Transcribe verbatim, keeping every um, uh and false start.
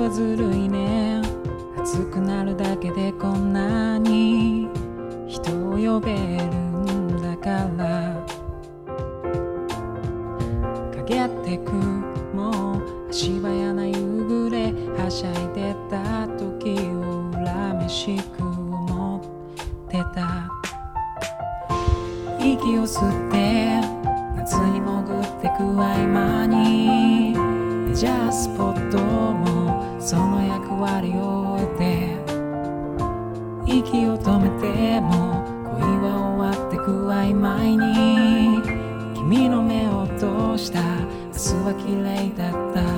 はずるいね。熱くなるだけでこんなに人を呼べるんだから。陰ってくもう足早な夕暮れ、はしゃいでた時を恨めしく思ってた。息を吸って夏に潜ってく合間に、メジャースポットもその役割を終えて、息を止めても恋は終わってく曖昧に、君の目を通した明日は綺麗だった。